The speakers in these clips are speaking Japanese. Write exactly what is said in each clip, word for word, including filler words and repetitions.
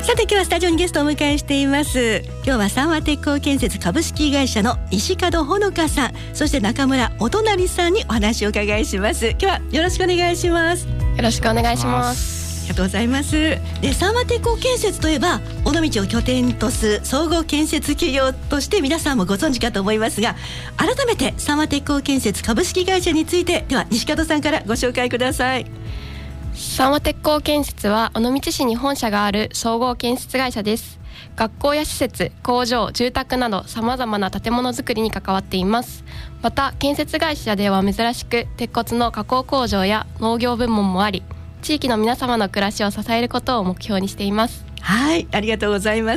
さて今日はスタジオにゲストをお迎えしています。今日は三和鉄工建設株式会社の石門ほのかさん、そして中村元成さんにお話をお伺いします。今日はよろしくお願いします。 よろしくお願いします。 ありがとうございます。で、三和鉄工建設といえば尾道を拠点とする総合建設企業として皆さんもご存知かと思いますが、改めて三和鉄工建設株式会社についてでは西門さんからご紹介ください。 三和鉄工建設は尾道市に本社がある総合建設会社です。学校や施設、工場、住宅などさまざまな建物づくりに関わっています。また建設会社では珍しく鉄骨の加工工場や農業部門もあり、地域の皆様の暮らしを支えることを目標にしています。 はい、ありがとうございます。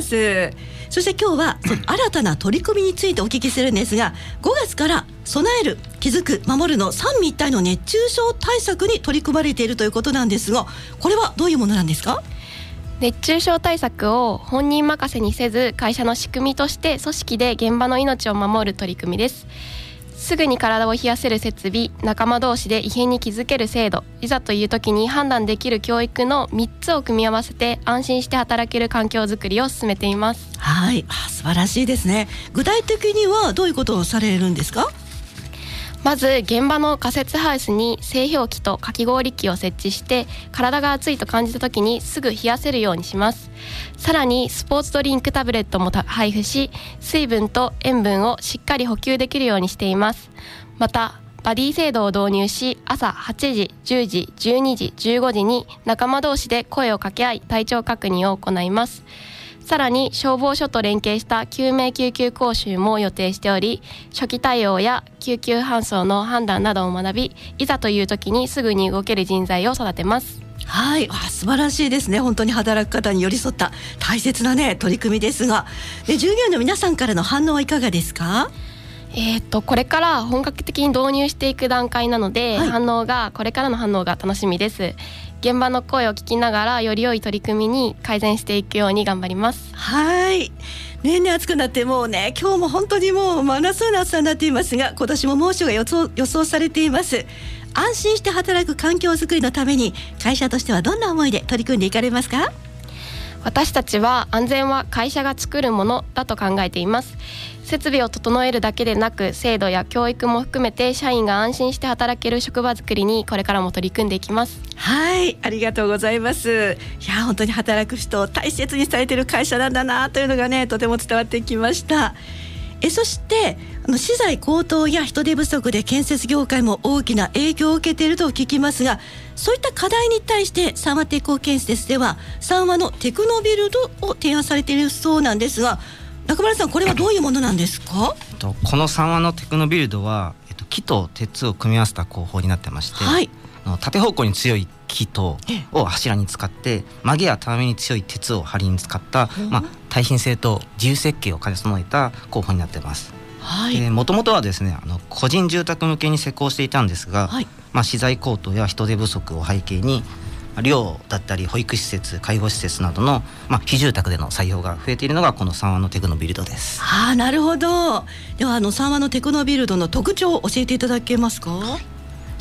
そして今日はその新たな取り組みについてお聞きするんですが、ごがつから備える、気づく、守るの三位一体の熱中症対策に取り組まれているということなんですが、これはどういうものなんですか？ 熱中症対策を本人任せにせず、会社の仕組みとして組織で現場の命を守る取り組みです。すぐに体を冷やせる設備、仲間同士で異変に気づける制度、いざという時に判断できる教育のみっつを組み合わせて安心して働ける環境づくりを進めています。 はい、あ、素晴らしいですね。具体的にはどういうことをされるんですか？ まず現場の仮設ハウスに製氷機とかき氷機を設置して、体が熱いと感じた時にすぐ冷やせるようにします。さらにスポーツドリンクタブレットも配布し、水分と塩分をしっかり補給できるようにしています。またバディ制度を導入し、朝はちじ、じゅうじ、じゅうにじ、じゅうごじに仲間同士で声を掛け合い体調確認を行います。さらに消防署と連携した救命救急講習も予定しており、初期対応や救急搬送の判断などを学び、いざという時にすぐに動ける人材を育てます。 はい、あ、素晴らしいですね。本当に働く方に寄り添った大切なね取り組みですが、で従業員の皆さんからの反応はいかがですか？ えー、とこれから本格的に導入していく段階なので、はい、反応がこれからの反応が楽しみです。現場の声を聞きながらより良い取り組みに改善していくように頑張ります。 はい、年々暑くなってもうね、今日も本当にもう真夏の暑さになっていますが、今年も猛暑が予想、予想されています。安心して働く環境づくりのために会社としてはどんな思いで取り組んでいかれますか？ 私たちは安全は会社が作るものだと考えています。設備を整えるだけでなく、制度や教育も含めて社員が安心して働ける職場づくりにこれからも取り組んでいきます。 はい、ありがとうございます。いや本当に働く人を大切にされている会社なんだなというのがね、とても伝わってきました。えそしてあの資材高騰や人手不足で建設業界も大きな影響を受けていると聞きますが、そういった課題に対して三和鉄工建設では三和のテクノビルドを提案されているそうなんですが、中村さん、これはどういうものなんですか？ この三和のテクノビルドは、えっと、木と鉄を組み合わせた工法になってまして、はい、縦方向に強い木とを柱に使って曲げやたわみに強い鉄を梁に使った、まあ、耐震性と自由設計を兼ね備えた工法になっています。もともとはですね、あの個人住宅向けに施工していたんですが、はい、まあ、資材高騰や人手不足を背景に寮だったり保育施設、介護施設などの、まあ、非住宅での採用が増えているのがこの三和のテクノビルドです。 あー、なるほど。ではあの三和のテクノビルドの特徴を教えていただけますか？はい、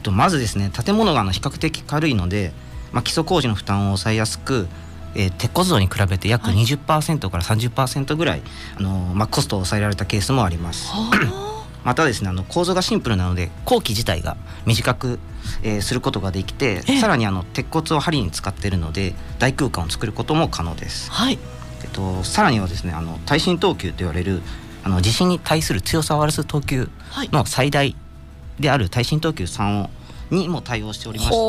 まずですね、建物があの比較的軽いので、まあ、基礎工事の負担を抑えやすく、えー、鉄骨造に比べて約 にじゅっパーセント から さんじゅっパーセント ぐらい、あのーまあ、コストを抑えられたケースもあります。またですね、あの構造がシンプルなので工期自体が短く、えー、することができて、さらにあの鉄骨を梁に使っているので大空間を作ることも可能です。はい、えっと、さらにはですね、あの耐震等級と言われるあの地震に対する強さを表す等級の最大である耐震等級さんにも対応しておりまして、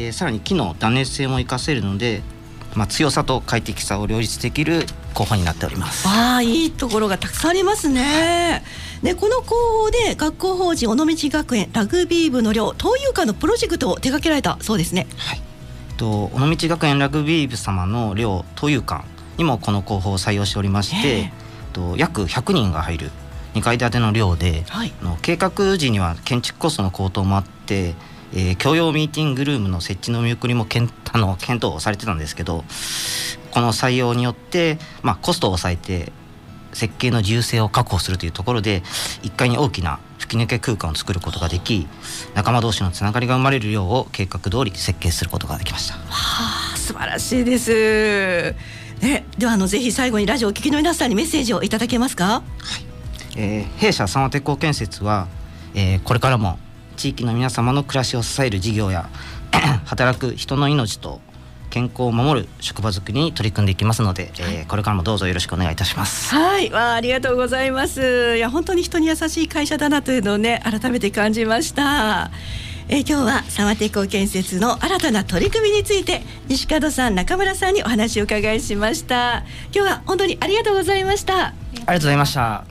でさらに木の断熱性も活かせるので、まあ、強さと快適さを両立できる工法になっております。 ああ、いいところがたくさんありますね。でこの工法で学校法人尾道学園ラグビー部の寮東遊館のプロジェクトを手掛けられたそうですね。 はい、と尾道学園ラグビー部様の寮東遊館にもこの工法を採用しておりまして、と約ひゃくにんが入るにかい建ての寮で、はい、の計画時には建築コストの高騰もあって、えー、共用ミーティングルームの設置の見送りも検あの検討されてたんですけど、この採用によって、まあ、コストを抑えて設計の自由性を確保するというところでいっかいに大きな吹き抜け空間を作ることができ、仲間同士のつながりが生まれるよう計画通り設計することができました。 はあ、素晴らしいです。 ね、ではあのぜひ最後にラジオをお聞きの皆さんにメッセージをいただけますか。はい、 えー、弊社三和鉄工建設は、えー、これからも地域の皆様の暮らしを支える事業や働く人の命と健康を守る職場づくりに取り組んでいきますので、えー、これからもどうぞよろしくお願いいたします。 はい、わあ、ありがとうございます。いや本当に人に優しい会社だなというのをね改めて感じました。えー、今日は三和鉄工建設の新たな取り組みについて西門さん、中村さんにお話を伺いしました。今日は本当にありがとうございました。 ありがとうございました。